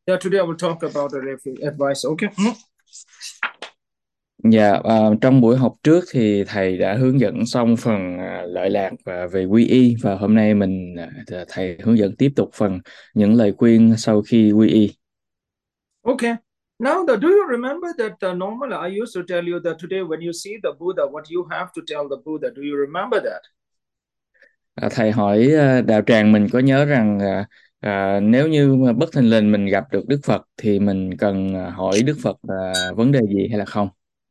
Yeah, today I will talk about the advice. Okay. Dạ, trong buổi học trước thì thầy đã hướng dẫn xong phần lợi lạc và về quy y, và hôm nay thầy hướng dẫn tiếp tục phần những lời khuyên sau khi quy y. Okay. Now, do you remember that normally I used to tell you that today when you see the Buddha, what you have to tell the Buddha? Do you remember that? Thầy hỏi đạo tràng mình có nhớ rằng nếu như mà bất thình lình mình gặp được Đức Phật thì mình cần hỏi Đức Phật vấn đề gì hay là không?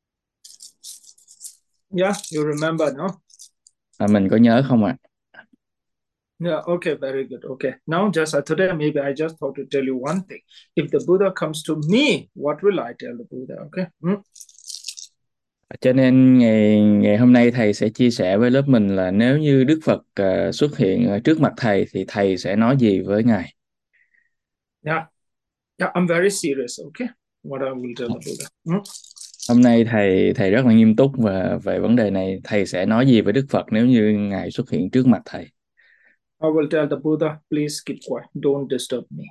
Yeah, you remember, no? Mình có nhớ không ạ? Yeah, okay, very good. Okay. Now, just today, maybe I just thought to tell you one thing. If the Buddha comes to me, what will I tell the Buddha? Okay. Cho nên ngày ngày hôm nay thầy sẽ chia sẻ với lớp mình là nếu như Đức Phật xuất hiện trước mặt thầy thì thầy sẽ nói gì với ngài? Yeah, yeah, I'm very serious. Okay. What I will tell the Buddha. Hôm nay thầy thầy rất là nghiêm túc và về vấn đề này thầy sẽ nói gì với Đức Phật nếu như ngài xuất hiện trước mặt thầy? I will tell the Buddha, please keep quiet. Don't disturb me.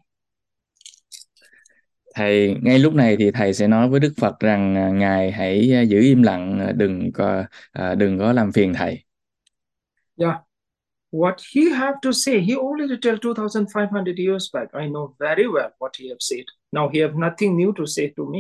Thầy ngay lúc này thì thầy sẽ nói với Đức Phật rằng ngài hãy giữ im lặng, đừng có làm phiền thầy. Yeah. What he have to say, he already tell 2,500 years back. I know very well what he have said. Now he have nothing new to say to me.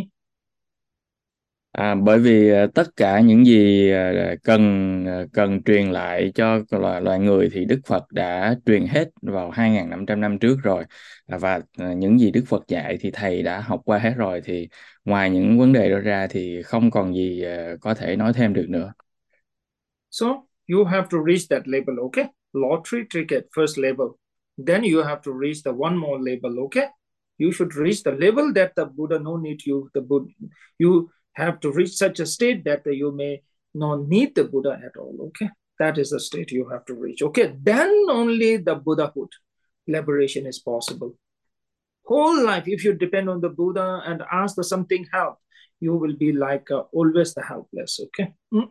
Bởi vì tất cả những gì cần truyền lại cho loài người thì Đức Phật đã truyền hết vào 2.500 năm trước rồi. Và những gì Đức Phật dạy thì thầy đã học qua hết rồi, thì ngoài những vấn đề đó ra thì không còn gì có thể nói thêm được nữa. So you have to reach that level, okay? Lottery ticket, first level. Then you have to reach the one more level, okay? You should reach the level that the Buddha no need you. The Buddha, you have to reach such a state that you may not need the Buddha at all, okay? That is the state you have to reach, okay? Then only the Buddhahood liberation is possible. Whole life, if you depend on the Buddha and ask for something help, you will be like always the helpless, okay?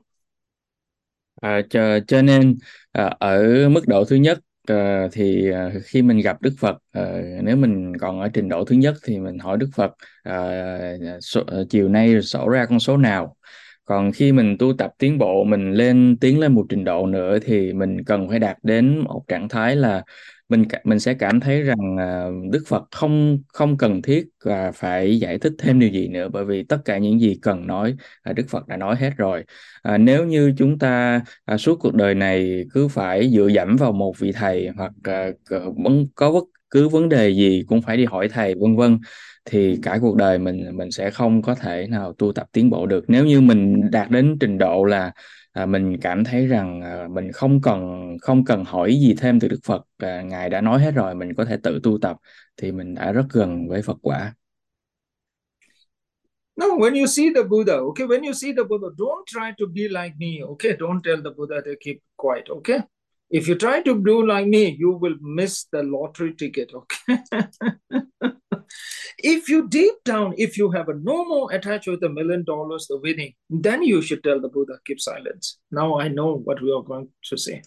Cho nên ở mức độ thứ nhất thì khi mình gặp Đức Phật, nếu mình còn ở trình độ thứ nhất thì mình hỏi Đức Phật chiều nay sổ ra con số nào. Còn khi mình tu tập tiến bộ, mình tiến lên một trình độ nữa thì mình cần phải đạt đến một trạng thái là mình sẽ cảm thấy rằng Đức Phật không không cần thiết và phải giải thích thêm điều gì nữa, bởi vì tất cả những gì cần nói Đức Phật đã nói hết rồi. Nếu như chúng ta suốt cuộc đời này cứ phải dựa dẫm vào một vị thầy, hoặc có bất cứ vấn đề gì cũng phải đi hỏi thầy vân vân, thì cả cuộc đời mình sẽ không có thể nào tu tập tiến bộ được. Nếu như mình đạt đến trình độ là mình cảm thấy rằng mình không cần hỏi gì thêm từ Đức Phật, ngài đã nói hết rồi, mình có thể tự tu tập, thì mình đã rất gần với Phật quả. No, when you see the Buddha, okay, when you see the Buddha, don't try to be like me, okay? Don't tell the Buddha to keep quiet, okay? If you try to do like me, you will miss the lottery ticket, okay? If you deep down, if you have a no more attached with $1 million, the winning, then you should tell the Buddha, keep silence. Now I know what we are going to say.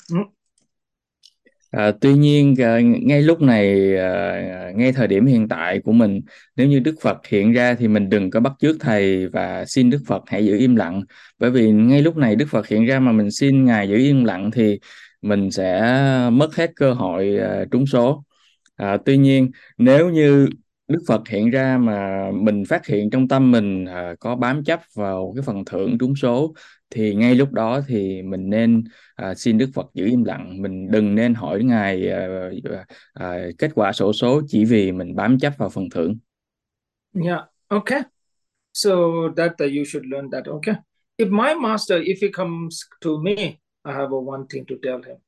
Tuy nhiên ngay lúc này, ngay thời điểm hiện tại của mình, nếu như Đức Phật hiện ra thì mình đừng có bắt chước thầy và xin Đức Phật hãy giữ im lặng. Bởi vì ngay lúc này Đức Phật hiện ra mà mình xin ngài giữ im lặng thì mình sẽ mất hết cơ hội trúng số. Tuy nhiên nếu như Đức Phật hiện ra mà mình phát hiện trong tâm mình có bám chấp vào cái phần thưởng trúng số, thì ngay lúc đó thì mình nên xin Đức Phật giữ im lặng. Mình đừng nên hỏi ngài kết quả xổ số chỉ vì mình bám chấp vào phần thưởng. Yeah, okay. So that you should learn that, okay? If my master, if he comes to me, I have a one thing to tell him.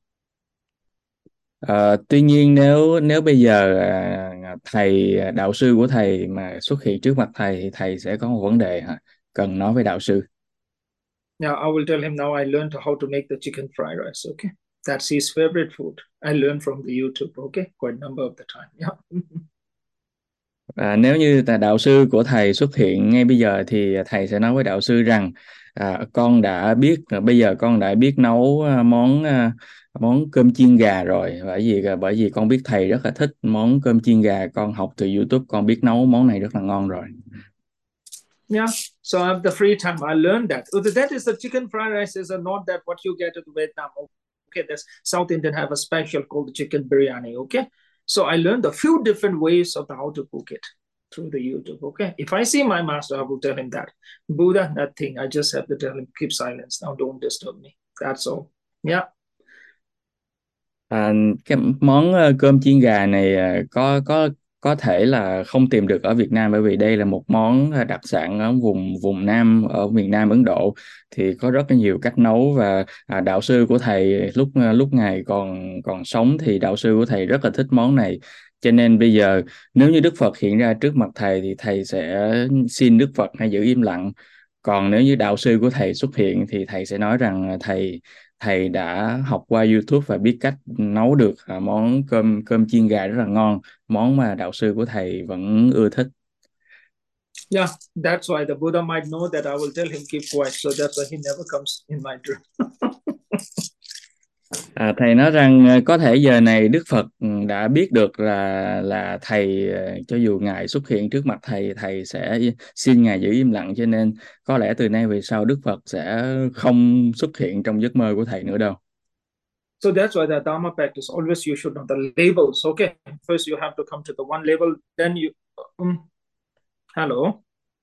Tuy nhiên nếu nếu bây giờ đạo sư của thầy mà xuất hiện trước mặt thầy thì thầy sẽ có một vấn đề cần nói với đạo sư. Now I will tell him now I learned how to make the chicken fried rice. Okay. That's his favorite food. I learned from the YouTube. Okay. Quite a number of the time. Yeah. Nếu như đạo sư của thầy xuất hiện ngay bây giờ thì thầy sẽ nói với đạo sư rằng con đã biết bây giờ con đã biết nấu món món cơm chiên gà rồi, bởi vì con biết thầy rất là thích món cơm chiên gà, con học từ YouTube, con biết nấu món này rất là ngon rồi. Yeah. So I have the free time. I learned that. That is the chicken fried rice is not that what you get in Vietnam. Okay, that's South Indian have a special called chicken biryani. Okay, so I learned a few different ways of how to cook it through the YouTube. Okay, if I see my master, I will tell him that Buddha, nothing. I just have to tell him keep silence now, don't disturb me. That's all. Yeah. Cái món cơm chiên gà này có thể là không tìm được ở Việt Nam, bởi vì đây là một món đặc sản ở vùng vùng Nam, ở miền Nam Ấn Độ, thì có rất là nhiều cách nấu. Và đạo sư của thầy lúc lúc ngài còn còn sống thì đạo sư của thầy rất là thích món này, cho nên bây giờ nếu như Đức Phật hiện ra trước mặt thầy thì thầy sẽ xin Đức Phật hãy giữ im lặng. Còn nếu như đạo sư của thầy xuất hiện thì thầy sẽ nói rằng thầy thầy đã học qua YouTube và biết cách nấu được món cơm cơm chiên gà rất là ngon, món mà đạo sư của thầy vẫn ưa thích. Yeah, that's why the Buddha might know that I will tell him keep quiet, so that's why he never comes in my dream. Thầy nói rằng có thể giờ này Đức Phật đã biết được là thầy, cho dù ngài xuất hiện trước mặt thầy, thầy sẽ xin ngài giữ im lặng, cho nên có lẽ từ nay về sau Đức Phật sẽ không xuất hiện trong giấc mơ của thầy nữa đâu. So that's why the Dharma practice always you should know the labels. Okay, first you have to come to the one label, then you. Hello.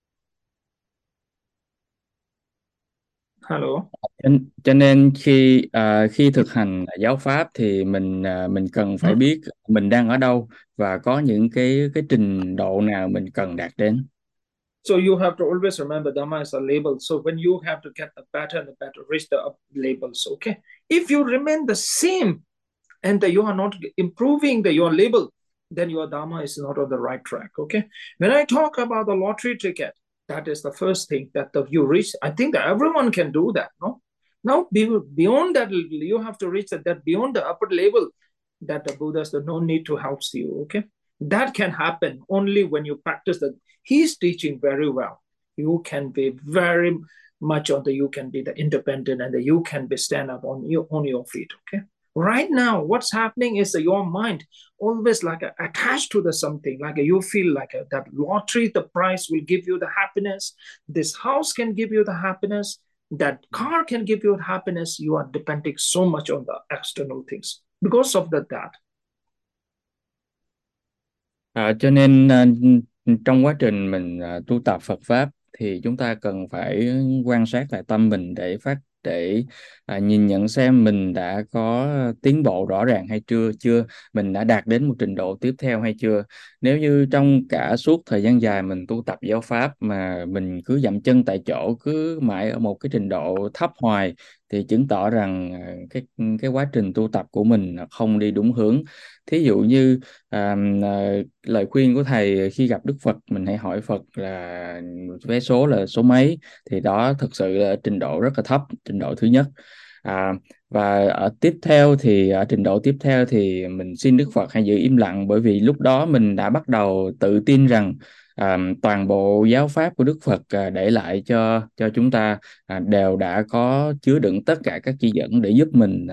Hello. Cho nên khi thực hành giáo pháp thì mình cần phải biết mình đang ở đâu và có những cái trình độ nào mình cần đạt đến. So you have to always remember Dhamma is a label. So when you have to get the better reach the up labels. Okay, if you remain the same and that you are not improving your label, then your Dhamma is not on the right track. Okay, when I talk about the lottery ticket, that is the first thing that you reach. I think that everyone can do that. No, now beyond that, you have to reach that beyond the upper level, that the Buddha's no need to help you. Okay, that can happen only when you practice that. He's teaching very well. You can be very much on the. You can be the independent and you can be stand up on your feet. Okay. Right now, what's happening is that your mind always like attached to the something, like you feel like that lottery, the price will give you the happiness. This house can give you the happiness. That car can give you happiness. You are depending so much on the external things because of that. Cho nên trong quá trình mình tu tập Phật pháp thì chúng ta cần phải quan sát lại tâm mình để nhìn nhận xem mình đã có tiến bộ rõ ràng hay chưa, mình đã đạt đến một trình độ tiếp theo hay chưa. Nếu như trong cả suốt thời gian dài mình tu tập giáo pháp mà mình cứ dậm chân tại chỗ, cứ mãi ở một cái trình độ thấp hoài, thì chứng tỏ rằng cái quá trình tu tập của mình không đi đúng hướng. Thí dụ như lời khuyên của thầy khi gặp Đức Phật, mình hãy hỏi Phật là vé số là số mấy, thì đó thực sự là trình độ rất là thấp, trình độ thứ nhất. Và ở trình độ tiếp theo thì mình xin Đức Phật hãy giữ im lặng, bởi vì lúc đó mình đã bắt đầu tự tin rằng toàn bộ giáo pháp của Đức Phật để lại cho chúng ta đều đã có chứa đựng tất cả các chỉ dẫn để giúp mình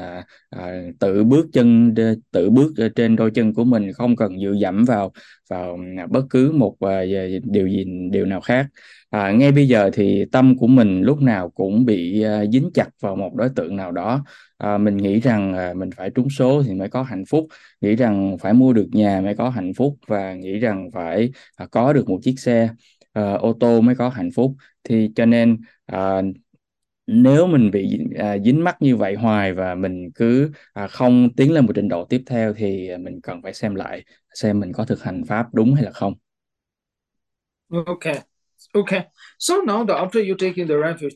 tự bước trên đôi chân của mình, không cần dựa dẫm vào bất cứ một điều nào khác. Ngay bây giờ thì tâm của mình lúc nào cũng bị dính chặt vào một đối tượng nào đó. Mình nghĩ rằng mình phải trúng số thì mới có hạnh phúc, nghĩ rằng phải mua được nhà mới có hạnh phúc, và nghĩ rằng phải có được một chiếc xe ô tô mới có hạnh phúc. Thì cho nên nếu mình bị dính mắc như vậy hoài và mình cứ không tiến lên một trình độ tiếp theo, thì mình cần phải xem lại xem mình có thực hành pháp đúng hay là không. Okay. So now after you taking the refuge,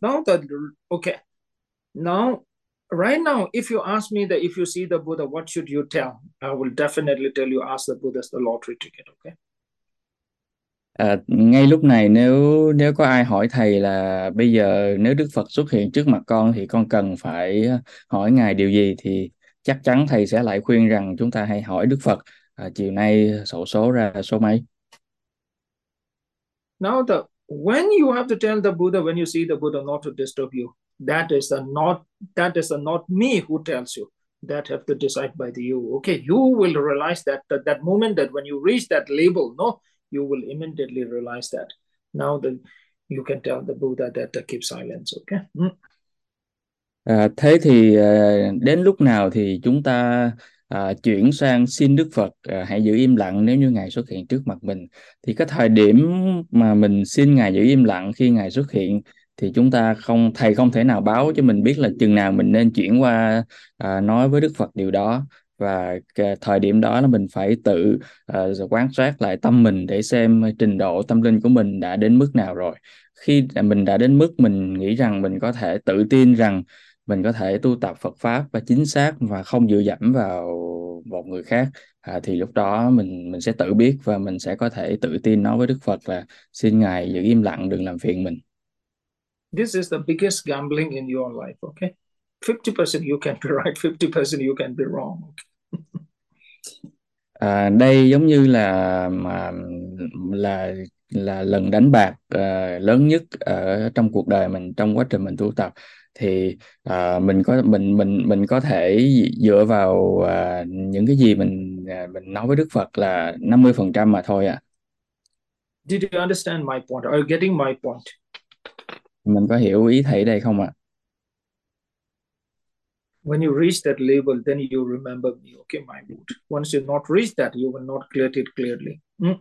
now right now, if you ask me that if you see the Buddha, what should you tell? I will definitely tell you ask the Buddha the lottery ticket. Okay. Ngay lúc này nếu có ai hỏi thầy là bây giờ nếu Đức Phật xuất hiện trước mặt con thì con cần phải hỏi ngài điều gì, thì chắc chắn thầy sẽ lại khuyên rằng chúng ta hãy hỏi Đức Phật chiều nay xổ số ra số mấy. Now when you have to tell the Buddha, when you see the Buddha, not to disturb you, that is not me who tells you. That have to decide by the you. Okay, you will realize that moment that when you reach that label, no, you will immediately realize that. Now you can tell the Buddha that keep silence. Okay. Thế thì đến lúc nào thì chúng ta chuyển sang xin Đức Phật hãy giữ im lặng nếu như Ngài xuất hiện trước mặt mình. Thì cái thời điểm mà mình xin Ngài giữ im lặng khi Ngài xuất hiện thì thầy không thể nào báo cho mình biết là chừng nào mình nên chuyển qua nói với Đức Phật điều đó. Và cái thời điểm đó là mình phải tự quan sát lại tâm mình để xem trình độ tâm linh của mình đã đến mức nào rồi. Khi mình đã đến mức mình nghĩ rằng mình có thể tự tin rằng mình có thể tu tập Phật pháp và chính xác và không dựa dẫm vào một người khác, thì lúc đó mình sẽ tự biết và mình sẽ có thể tự tin nói với Đức Phật là xin Ngài giữ im lặng, đừng làm phiền mình. This is the biggest gambling in your life. Okay, 50% you can be right, 50% you can be wrong. Okay? Đây giống như là là lần đánh bạc lớn nhất ở trong cuộc đời mình trong quá trình mình tu tập. Thì mình có thể dựa vào những cái gì mình nói với Đức Phật là 50% mà thôi à. Did you understand my point? Are you getting my point? Mình có hiểu ý thầy đây không ạ? When you reach that level, then you remember me. Okay, my mood. Once you not reach that, you will not clear it clearly.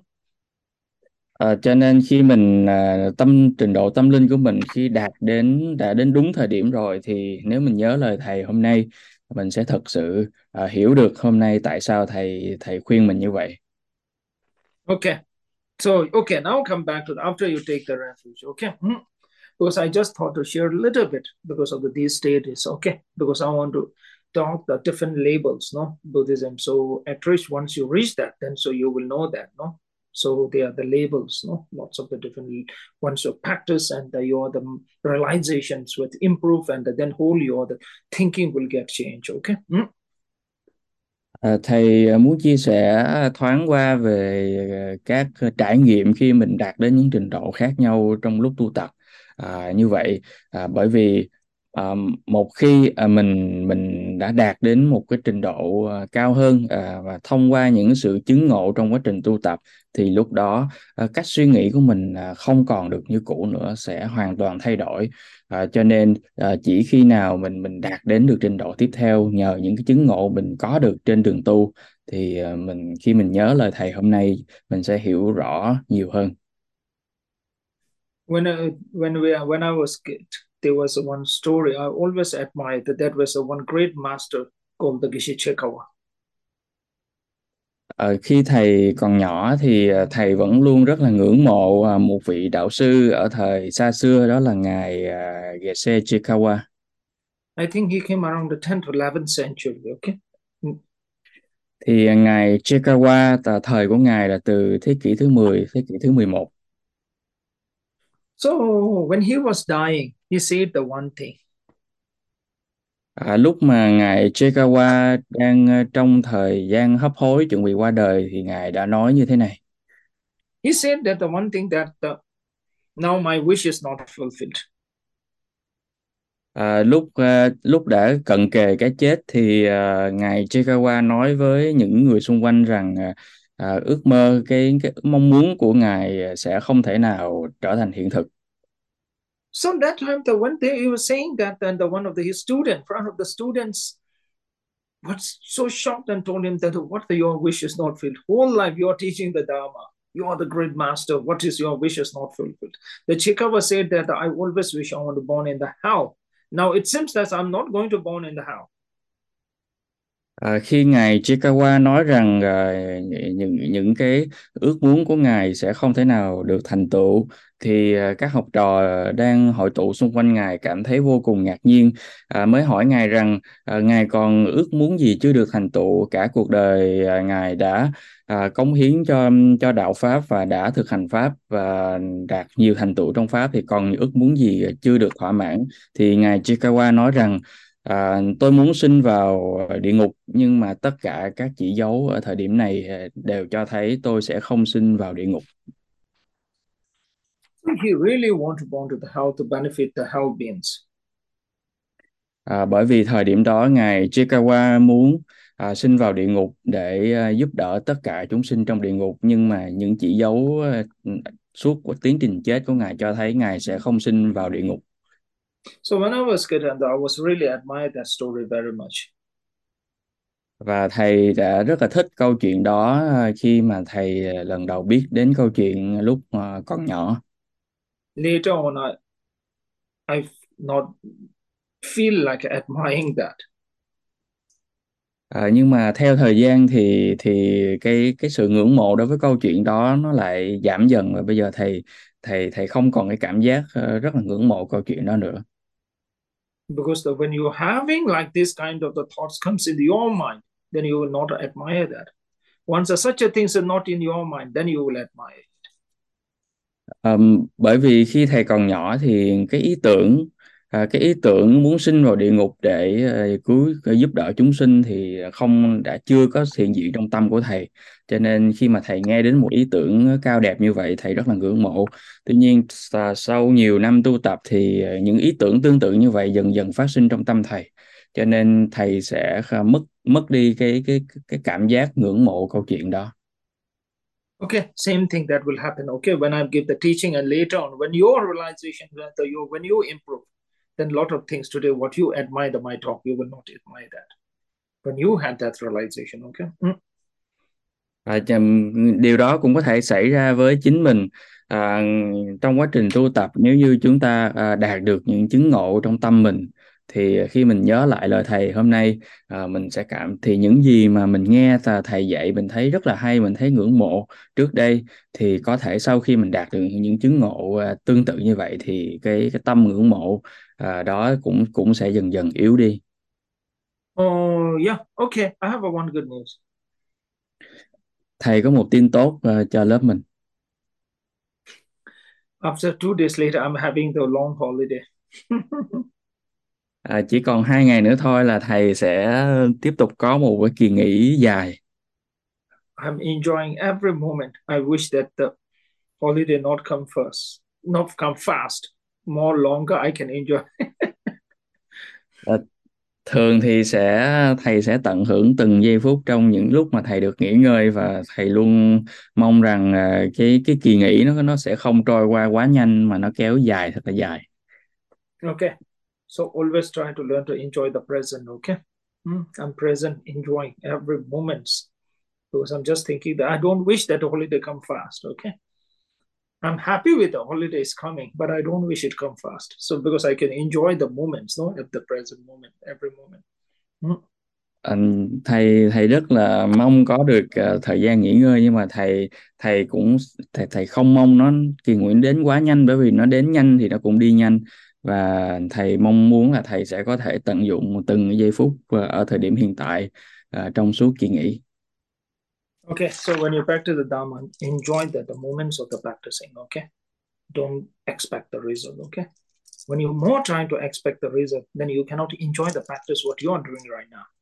Cho nên khi mình trình độ tâm linh của mình khi đã đến đúng thời điểm rồi thì nếu mình nhớ lời thầy hôm nay, mình sẽ thật sự hiểu được hôm nay tại sao thầy thầy khuyên mình như vậy. Okay. So, okay, now come back to after you take the refuge. Okay. Because I just thought to share a little bit because of these stages. Okay. Because I want to talk the different labels, no, Buddhism. So at least once you reach that, then so you will know that, no. So they are the labels, no, lots of the different once you practice and your the realizations will improve, and then whole your the thinking will get changed. Okay. Thầy muốn chia sẻ thoáng qua về các trải nghiệm khi mình đạt đến những trình độ khác nhau trong lúc tu tập. Như vậy bởi vì một khi mình đã đạt đến một cái trình độ cao hơn và thông qua những sự chứng ngộ trong quá trình tu tập thì lúc đó cách suy nghĩ của mình không còn được như cũ nữa, sẽ hoàn toàn thay đổi. Cho nên chỉ khi nào mình đạt đến được trình độ tiếp theo nhờ những cái chứng ngộ mình có được trên đường tu thì khi mình nhớ lời thầy hôm nay mình sẽ hiểu rõ nhiều hơn. When I was kid, there was one story I always admired. That was a one great master called the Geshe Chekawa. Khi thầy còn nhỏ thì thầy vẫn luôn rất là ngưỡng mộ một vị đạo sư ở thời xa xưa, đó là ngài Geshe Chikawa. I think he came around the 10th or 11th century. Okay. Thì ngài Chikawa thời của ngài là từ thế kỷ thứ 10, thế kỷ thứ 11. So when he was dying, he said the one thing. Lúc mà ngài Chikawa đang trong thời gian hấp hối chuẩn bị qua đời thì ngài đã nói như thế này. He said that the one thing that now my wish is not fulfilled. Lúc đã cận kề cái chết thì ngài Chikawa nói với những người xung quanh rằng ước mơ cái mong muốn của ngài sẽ không thể nào trở thành hiện thực. So that time, the one thing he was saying that, then the one of his student, front of the students, was so shocked and told him that what your wish is not filled. Whole life you are teaching the Dharma. You are the great master. What is your wish is not fulfilled? The Chikawa said that I always wish I want to born in the hell. Now it seems that I'm not going to born in the hell. Khi ngài Chikawa nói rằng những cái ước muốn của ngài sẽ không thể nào được thành tựu thì các học trò đang hội tụ xung quanh ngài cảm thấy vô cùng ngạc nhiên, mới hỏi ngài rằng ngài còn ước muốn gì chưa được thành tựu. Cả cuộc đời ngài đã cống hiến cho đạo pháp và đã thực hành pháp và đạt nhiều thành tựu trong pháp, thì còn ước muốn gì chưa được thỏa mãn. Thì ngài Chikawa nói rằng tôi muốn sinh vào địa ngục, nhưng mà tất cả các chỉ dấu ở thời điểm này đều cho thấy tôi sẽ không sinh vào địa ngục. He really want to born to the hell to benefit the hell beings. Bởi vì thời điểm đó ngài Chikawa muốn sinh vào địa ngục để giúp đỡ tất cả chúng sinh trong địa ngục, nhưng mà những chỉ dấu suốt tiến trình chết của ngài cho thấy ngài sẽ không sinh vào địa ngục. So when I was kid, and I was really admired that story very much. Và thầy đã rất là thích câu chuyện đó khi mà thầy lần đầu biết đến câu chuyện lúc còn nhỏ. Later on, I not feel like admiring that. Nhưng mà theo thời gian thì cái sự ngưỡng mộ đối với câu chuyện đó nó lại giảm dần, và bây giờ thầy không còn cái cảm giác rất là ngưỡng mộ câu chuyện đó nữa. Because when you're having like this kind of the thoughts comes into your mind, then you will not admire that. Once such a things are not in your mind, then you will admire. Bởi vì khi thầy còn nhỏ thì cái ý tưởng muốn sinh vào địa ngục để cứu giúp đỡ chúng sinh thì đã chưa có hiện diện trong tâm của thầy, cho nên khi mà thầy nghe đến một ý tưởng cao đẹp như vậy thầy rất là ngưỡng mộ. Tuy nhiên sau nhiều năm tu tập thì những ý tưởng tương tự như vậy dần dần phát sinh trong tâm thầy, cho nên thầy sẽ mất mất đi cái cảm giác ngưỡng mộ câu chuyện đó. Okay, same thing that will happen. Okay, when I give the teaching, and later on, when your realization, when you improve, then a lot of things today, what you admire my talk, you will not admire that. When you had that realization, okay. Điều đó cũng có thể xảy ra với chính mình à, trong quá trình tu tập. Nếu như chúng ta đạt được những chứng ngộ trong tâm mình, thì khi mình nhớ lại lời thầy hôm nay, mình sẽ thì những gì mà mình nghe thầy dạy mình thấy rất là hay, mình thấy ngưỡng mộ trước đây, thì có thể sau khi mình đạt được những chứng ngộ tương tự như vậy thì cái tâm ngưỡng mộ đó cũng cũng sẽ dần dần yếu đi. Oh yeah, okay. I have one good news. Thầy có một tin tốt cho lớp mình. After 2 days later, I'm having the long holiday. Chỉ còn 2 ngày nữa thôi là thầy sẽ tiếp tục có một cái kỳ nghỉ dài. I'm enjoying every moment. I wish that the holiday not come first, not come fast. More longer, I can enjoy. Ờ, Thường thì thầy sẽ tận hưởng từng giây phút trong những lúc mà thầy được nghỉ ngơi, và thầy luôn mong rằng cái kỳ nghỉ nó sẽ không trôi qua quá nhanh mà nó kéo dài thật là dài. Okay, so always try to learn to enjoy the present. Okay, I'm present, enjoying every moment because I'm just thinking that I don't wish that the holiday come fast. Okay, I'm happy with the holidays coming, but I don't wish it come fast. So because I can enjoy the moments, no, at the present moment, every moment. Thầy rất là mong có được thời gian nghỉ ngơi, nhưng mà thầy cũng thầy không mong nó kỳ nguyện đến quá nhanh, bởi vì nó đến nhanh thì nó cũng đi nhanh, và thầy mong muốn là thầy sẽ có thể tận dụng từng giây phút ở thời điểm hiện tại trong suốt kỳ nghỉ. Okay, so when you practice the Dharma, enjoy the moments of the practicing. Okay, don't expect the result. Okay, when you're more trying to expect the result, then you cannot enjoy the practice what you are doing right now.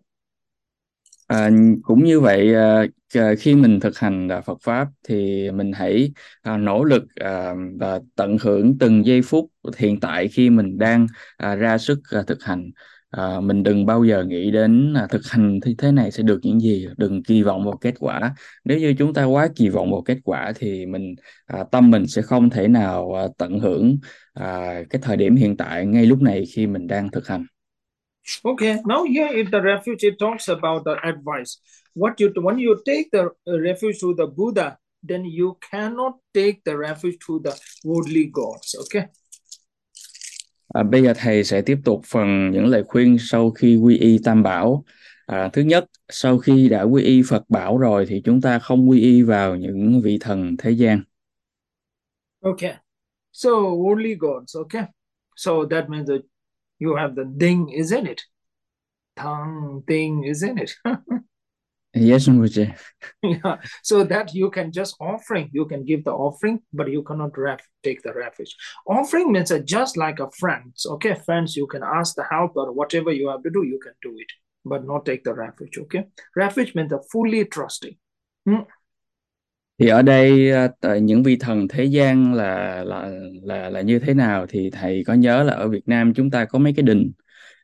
Cũng như vậy, khi mình thực hành Phật pháp thì mình hãy nỗ lực và tận hưởng từng giây phút hiện tại khi mình đang ra sức thực hành. Mình đừng bao giờ nghĩ đến thực hành thế này sẽ được những gì, đừng kỳ vọng vào kết quả. Nếu như chúng ta quá kỳ vọng vào kết quả thì tâm mình sẽ không thể nào tận hưởng cái thời điểm hiện tại ngay lúc này khi mình đang thực hành. Okay, now here in the refuge, it talks about the advice. When you take the refuge to the Buddha, then you cannot take the refuge to the worldly gods. Okay. Bây giờ thầy sẽ tiếp tục phần những lời khuyên sau khi quy y Tam Bảo. Thứ nhất, sau khi đã quy y Phật Bảo rồi thì chúng ta không quy y vào những vị thần thế gian. Okay. So worldly gods. Okay. So that means that you have the ding, isn't it? Thang, ding, isn't it? Yes, Rinpoche. Yeah. So that you can just offering, you can give the offering, but you cannot take the refuge. Offering means just like a friends. Okay, friends, you can ask the help or whatever you have to do, you can do it, but not take the refuge. Okay, refuge means the fully trusting. Thì ở đây những vị thần thế gian là như thế nào thì thầy có nhớ là ở Việt Nam chúng ta có mấy cái đình.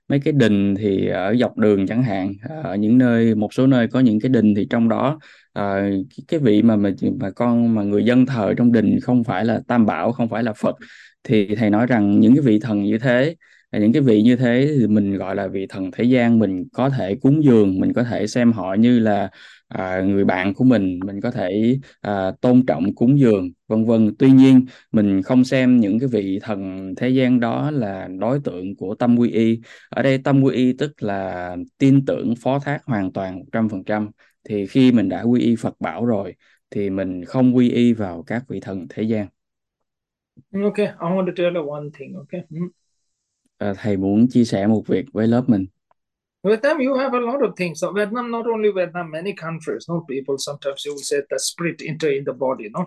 mấy cái đình thì ở dọc đường chẳng hạn, ở những nơi, một số nơi có những cái đình thì trong đó cái vị mà người dân thờ trong đình không phải là Tam Bảo, không phải là Phật, thì thầy nói rằng những cái vị thần như thế, những cái vị như thế thì mình gọi là vị thần thế gian, mình có thể cúng dường, mình có thể xem họ như là người bạn của mình có thể tôn trọng cúng dường vân vân. Tuy nhiên mình không xem những cái vị thần thế gian đó là đối tượng của tâm quy y. Ở đây tâm quy y tức là tin tưởng phó thác hoàn toàn 100%. Thì khi mình đã quy y Phật bảo rồi thì mình không quy y vào các vị thần thế gian. Okay, I want to tell you one thing. Okay. Thầy muốn chia sẻ một việc với lớp mình. Vietnam, you have a lot of things. So Vietnam, not only Vietnam, many countries. No, people sometimes you will say the spirit enter in the body. No.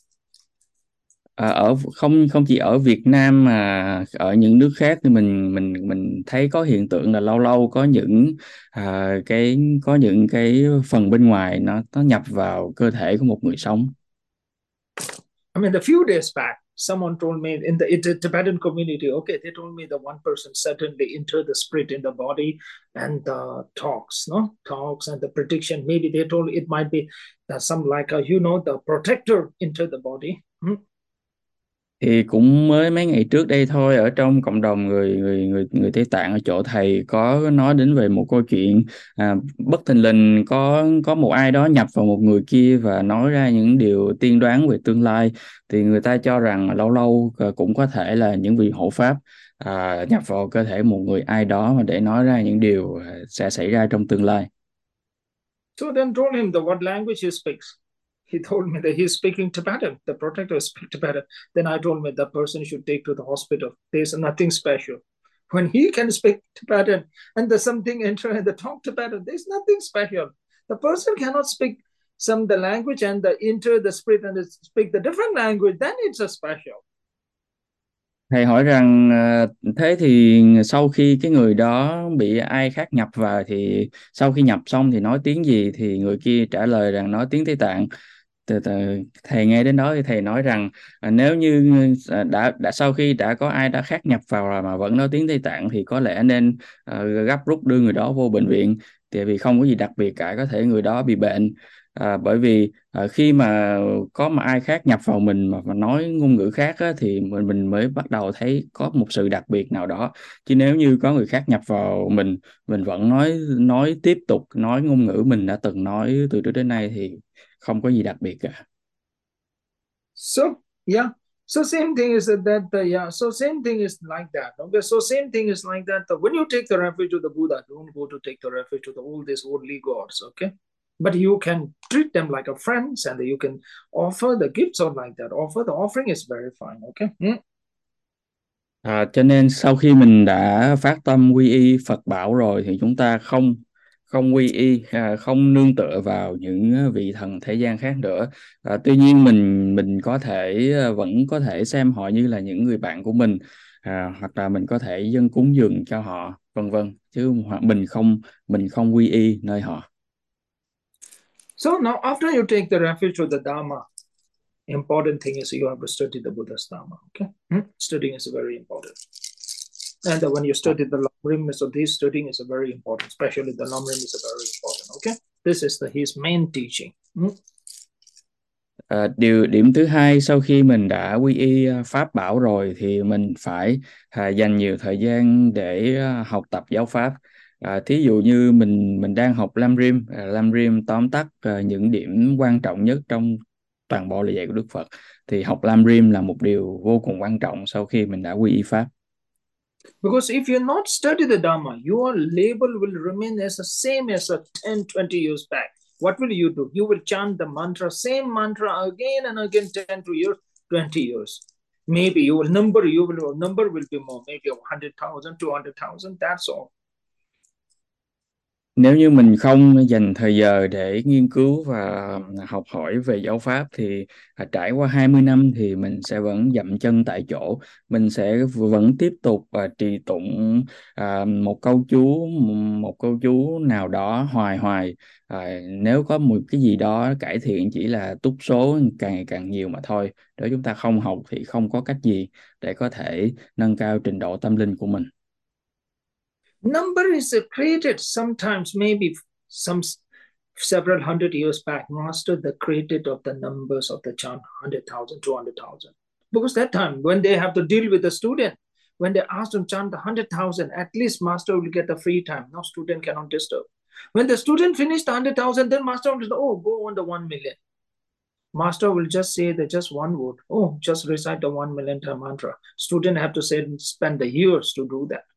Ở không không chỉ ở Việt Nam mà ở những nước khác thì mình thấy có hiện tượng là lâu lâu có những có những cái phần bên ngoài nó nhập vào cơ thể của một người sống. I mean, a few days back, someone told me in the Tibetan community, okay, they told me that one person suddenly entered the spirit in the body and the talks, no? Talks and the prediction. Maybe they told it might be some like, the protector into the body. Thì cũng mới mấy ngày trước đây thôi, ở trong cộng đồng người người người người Tây Tạng ở chỗ thầy có nói đến về một câu chuyện bất thình lình có một ai đó nhập vào một người kia và nói ra những điều tiên đoán về tương lai. Thì người ta cho rằng lâu lâu cũng có thể là những vị hộ pháp nhập vào cơ thể một người ai đó mà để nói ra những điều sẽ xảy ra trong tương lai. So then told him what language he speaks. He told me that he's speaking Tibetan. The protector speaks Tibetan. Then I told me that person should take to the hospital. There's nothing special. When he can speak Tibetan and there's something enter and the talk Tibetan, there's nothing special. The person cannot speak the language and the enter the spirit and speak the different language, then it's a special. Thầy hỏi rằng thế thì sau khi cái người đó bị ai khác nhập vào thì sau khi nhập xong thì nói tiếng gì, thì người kia trả lời rằng nói tiếng Tây Tạng. Thầy nghe đến đó thì thầy nói rằng nếu như đã sau khi đã có ai đã khác nhập vào rồi mà vẫn nói tiếng Tây Tạng thì có lẽ nên gấp rút đưa người đó vô bệnh viện, tại vì không có gì đặc biệt cả, có thể người đó bị bệnh. Bởi vì khi mà ai khác nhập vào mình mà nói ngôn ngữ khác á, thì mình mới bắt đầu thấy có một sự đặc biệt nào đó. Chứ nếu như có người khác nhập vào mình vẫn nói tiếp tục nói ngôn ngữ mình đã từng nói từ trước đến nay thì không có gì đặc biệt cả. So yeah. So same thing is yeah. So same thing is like that. Okay. So same thing is like that. When you take the refuge to the Buddha, don't go to take the refuge to all these worldly gods. Okay. But you can treat them like a friends, and you can offer the gifts or like that. Offer the offering is very fine. Okay. Cho nên sau khi mình đã phát tâm quy y Phật bảo rồi thì chúng ta không không quy y, không nương tựa vào những vị thần thế gian khác nữa. Tuy nhiên mình có thể vẫn có thể xem họ như là những người bạn của mình, hoặc là mình có thể dâng cúng dường cho họ vân vân, chứ hoặc mình không quy y nơi họ. So now, after you take the refuge to the Dharma, important thing is you have to study the Buddha's Dharma. Okay. Studying is very important. And when you study the Lamrim, so this studying is very important, especially the Lamrim is very important. Okay, this is his main teaching. Điểm thứ hai, sau khi mình đã quy y Pháp bảo rồi thì mình phải dành nhiều thời gian để học tập giáo Pháp. Thí dụ như mình đang học Lam Rim, Lam Rim tóm tắt những điểm quan trọng nhất trong toàn bộ lời dạy của Đức Phật, thì học Lam Rim là một điều vô cùng quan trọng sau khi mình đã quy y Pháp. Because if you not study the Dharma, your label will remain as the same as 10, 20 years back. What will you do? You will chant the mantra, same mantra again and again, 10 to years, 20 years. Maybe your number will be more, maybe 100,000, 200,000. That's all. Nếu như mình không dành thời giờ để nghiên cứu và học hỏi về giáo pháp thì trải qua 20 năm thì mình sẽ vẫn dậm chân tại chỗ. Mình sẽ vẫn tiếp tục trì tụng một câu chú nào đó hoài hoài. Nếu có một cái gì đó cải thiện chỉ là túc số càng ngày càng nhiều mà thôi. Nếu chúng ta không học thì không có cách gì để có thể nâng cao trình độ tâm linh của mình. Number is created sometimes, maybe some several hundred years back. Master the created of the numbers of the chant 100,000, 200,000. Because that time when they have to deal with the student, when they ask them chant 100,000, at least master will get the free time. No student cannot disturb. When the student finished the 100,000, then master will say, oh, go on the 1 million. Master will just say the just one word. Oh, just recite the 1 million mantra. Student have to say spend the years to do that.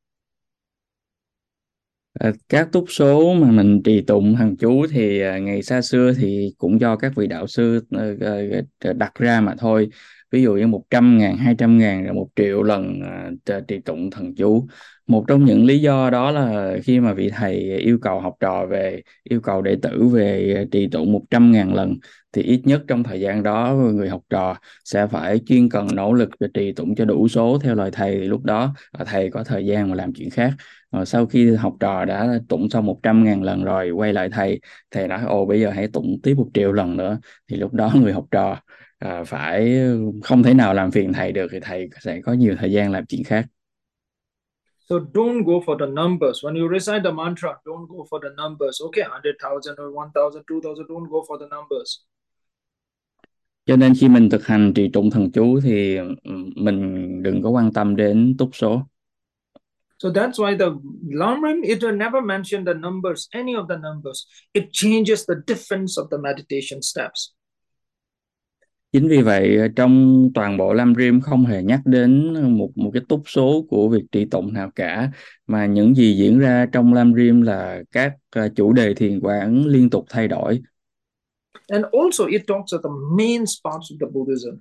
Các túc số mà mình trì tụng thần chú thì ngày xa xưa thì cũng do các vị đạo sư đặt ra mà thôi. Ví dụ như 100.000, 200.000 rồi 1 triệu lần trì tụng thần chú. Một trong những lý do đó là khi mà vị thầy yêu cầu đệ tử về trì tụng 100.000 lần thì ít nhất trong thời gian đó người học trò sẽ phải chuyên cần nỗ lực để trì tụng cho đủ số theo lời thầy, thì lúc đó thầy có thời gian mà làm chuyện khác. Sau khi học trò đã tụng xong 100.000 lần rồi quay lại thầy nói ồ bây giờ hãy tụng tiếp 1 triệu lần nữa, thì lúc đó người học trò phải không thể nào làm phiền thầy được, thì thầy sẽ có nhiều thời gian làm chuyện khác. So don't go for the numbers. When you recite the mantra, don't go for the numbers. Okay, 100,000 or 1,000, 2,000, don't go for the numbers. Cho nên khi mình thực hành trì tụng thần chú thì mình đừng có quan tâm đến túc số. So that's why the Lamrim, it will never mention the numbers, any of the numbers. It changes the difference of the meditation steps. Chính vì vậy trong toàn bộ Lam Rim không hề nhắc đến một cái túc số của việc trì tụng nào cả, mà những gì diễn ra trong Lam Rim là các chủ đề thiền quán liên tục thay đổi. And also it talks about the main parts of the Buddhism.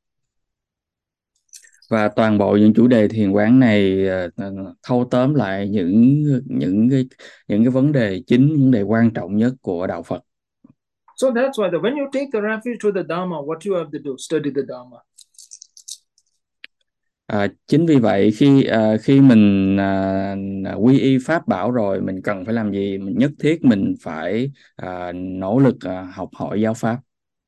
Và toàn bộ những chủ đề thiền quán này thâu tóm lại những cái vấn đề chính, vấn đề quan trọng nhất của đạo Phật. So that's why when you take the refuge to the Dharma, what you have to do, study the Dharma. Chính vì vậy khi mình quy y pháp bảo rồi, mình cần phải làm gì? Mình nhất thiết mình phải nỗ lực học hỏi giáo pháp.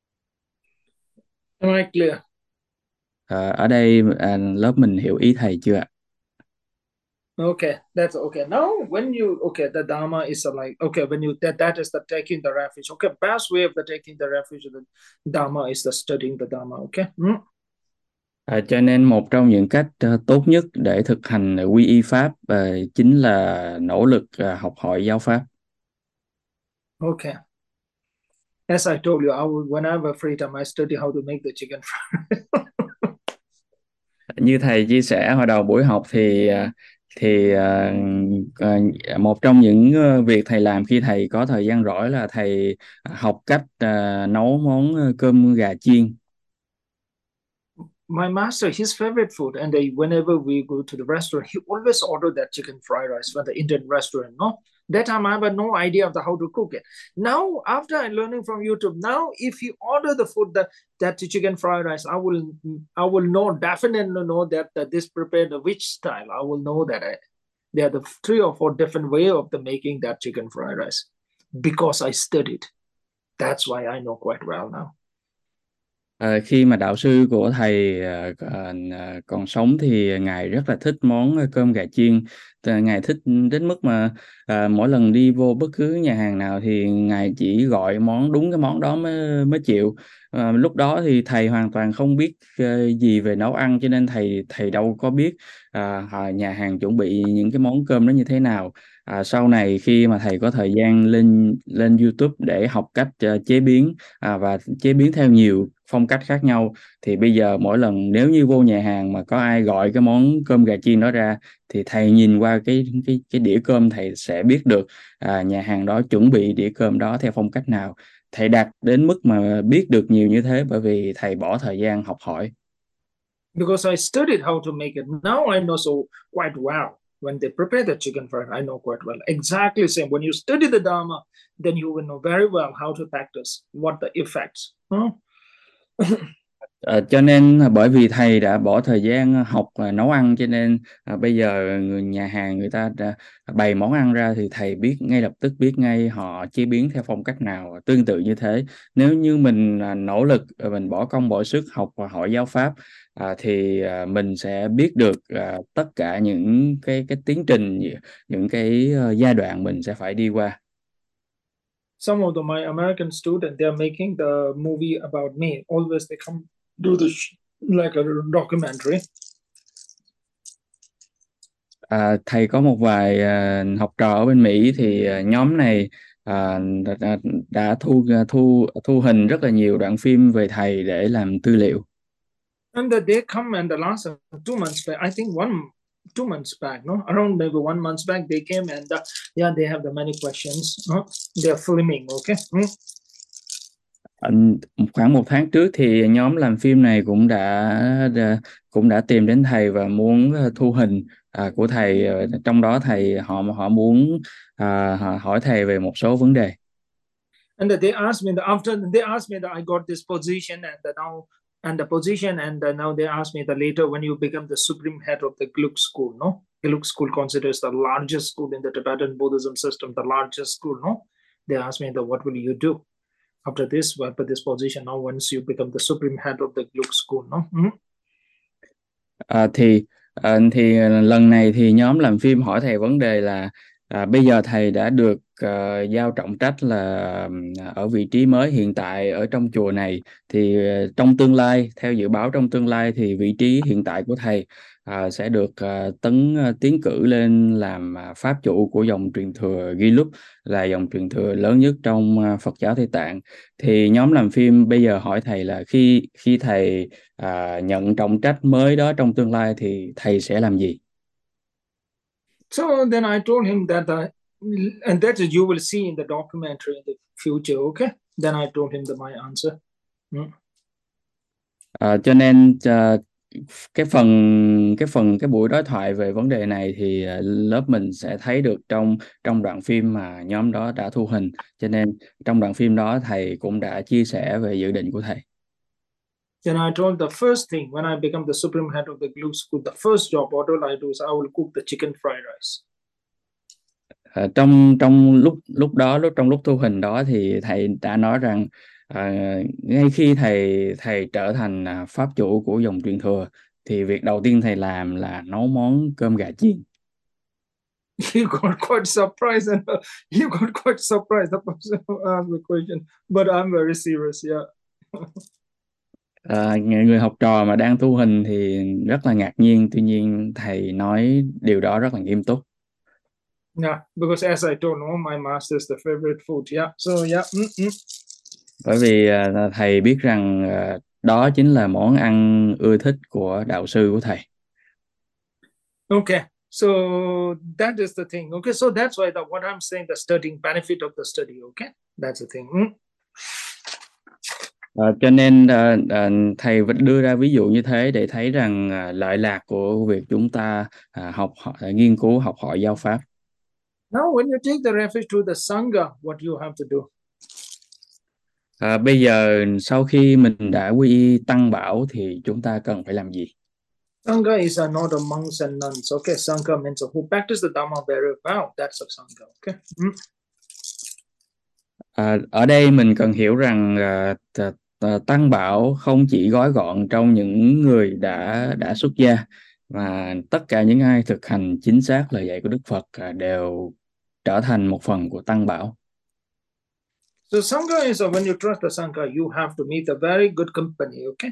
Am I clear? Ở đây lớp mình hiểu ý thầy chưa ạ? Okay, that's okay. Now, when you the Dharma is like when you that is the taking the refuge. Okay, best way of the taking the refuge of the Dharma is the studying the Dharma. Okay. Cho nên một trong những cách tốt nhất để thực hành quy y pháp chính là nỗ lực học hỏi giáo pháp. Okay. As I told you, when I have a free time, I study how to make the chicken fried. Như thầy chia sẻ hồi đầu buổi học thì một trong những việc thầy làm khi thầy có thời gian rỗi là thầy học cách nấu món cơm gà chiên. My master, his favorite food, and whenever we go to the restaurant, he always order that chicken fried rice from the Indian restaurant. No, that time I have no idea of how to cook it. Now, after I learning from YouTube, now if you order the food that chicken fried rice, I will know definitely know that this prepared which style. I will know that there are the 3 or 4 different way of the making that chicken fried rice because I studied. That's why I know quite well now. Khi mà đạo sư của thầy còn sống thì ngài rất là thích món cơm gà chiên. Ngài thích đến mức mà mỗi lần đi vô bất cứ nhà hàng nào thì ngài chỉ gọi đúng cái món đó mới chịu. Lúc đó thì thầy hoàn toàn không biết gì về nấu ăn, cho nên thầy đâu có biết nhà hàng chuẩn bị những cái món cơm đó như thế nào. Sau này khi mà thầy có thời gian lên YouTube để học cách chế biến và chế biến theo nhiều phong cách khác nhau, thì bây giờ mỗi lần nếu như vô nhà hàng mà có ai gọi cái món cơm gà chiên đó ra thì thầy nhìn qua cái đĩa cơm, thầy sẽ biết được nhà hàng đó chuẩn bị đĩa cơm đó theo phong cách nào. Thầy đạt đến mức mà biết được nhiều như thế bởi vì thầy bỏ thời gian học hỏi. Because I studied how to make it. Now I know so quite well. When they prepare the chicken fried, I know quite well. Exactly the same. When you study the Dharma, then you will know very well how to practice, what the effects. Cho nên bởi vì thầy đã bỏ thời gian học nấu ăn, cho nên bây giờ người nhà hàng người ta đã bày món ăn ra thì thầy biết ngay lập tức, biết ngay họ chế biến theo phong cách nào. Tương tự như thế, nếu như mình nỗ lực, mình bỏ công bỏ sức học và hỏi giáo pháp, thì mình sẽ biết được tất cả những cái tiến trình, những cái giai đoạn mình sẽ phải đi qua. Some of my American students, they are making the movie about me. Always they come do the like a documentary. Thầy có một vài học trò ở bên Mỹ thì nhóm này đã thu hình rất là nhiều đoạn phim về thầy để làm tư liệu. And they come and the last 2 months back, I think 2 months back, no, around maybe 1 month back, they came and yeah, they have the many questions. They are filming, okay. Khoảng một tháng trước thì nhóm làm phim này cũng đã tìm đến thầy và muốn thu hình của thầy. Trong đó họ muốn hỏi thầy về một số vấn đề. And they asked me after they asked me that I got this position and the position and now they asked me that later when you become the supreme head of the Geluk school, no, Geluk school considers the largest school in the Tibetan Buddhism system, the largest school, no. They asked me that what will you do after this position now once you become the supreme head of the Geluk school, no. Thì lần này thì nhóm làm phim hỏi thầy vấn đề là bây giờ thầy đã được giao trọng trách là ở vị trí mới hiện tại ở trong chùa này, thì trong tương lai, theo dự báo trong tương lai thì vị trí hiện tại của thầy sẽ được tiến cử lên làm pháp chủ của dòng truyền thừa Gelug, là dòng truyền thừa lớn nhất trong Phật giáo Tây Tạng. Thì nhóm làm phim bây giờ hỏi thầy là khi thầy nhận trọng trách mới đó trong tương lai thì thầy sẽ làm gì? So then I told him that and that you will see in the documentary in the future, okay. Then I told him my answer. Cho nên cái buổi đối thoại về vấn đề này thì lớp mình sẽ thấy được trong đoạn phim mà nhóm đó đã thu hình. Cho nên trong đoạn phim đó thầy cũng đã chia sẻ về dự định của thầy. Then I told the first thing when I become the supreme head of the Gelug school, the first job order I do is I will cook the chicken fried rice. Trong lúc thu hình đó thì thầy đã nói rằng ngay khi thầy trở thành pháp chủ của dòng truyền thừa thì việc đầu tiên thầy làm là nấu món cơm gà chiên. He got quite surprised and he got quite surprised the person who asked the question, but I'm very serious, yeah. Người học trò mà đang thu hình thì rất là ngạc nhiên, tuy nhiên thầy nói điều đó rất là nghiêm túc. Yeah, because as I told you, my master is the favorite food. Yeah, so yeah. Bởi vì thầy biết rằng đó chính là món ăn ưa thích của đạo sư của thầy. Okay, so that is the thing. Okay, so that's why what I'm saying, the studying benefit of the study. Okay, that's the thing. Cho nên thầy vẫn đưa ra ví dụ như thế để thấy rằng lợi lạc của việc chúng ta nghiên cứu học hỏi giáo pháp. Now, when you take the refuge to the Sangha, what you have to do? Bây giờ sau khi mình đã quy y tăng bảo thì chúng ta cần phải làm gì? Sangha is not a monks and nuns. Okay, Sangha means who practice the Dhamma very well. That's a Sangha. Okay. Ở đây mình cần hiểu rằng tăng bảo không chỉ gói gọn trong những người đã xuất gia, mà tất cả những ai thực hành chính xác lời dạy của Đức Phật đều trở thành một phần của tăng bảo. So Sangha is when you trust the Sangha, you have to meet a very good company. Okay.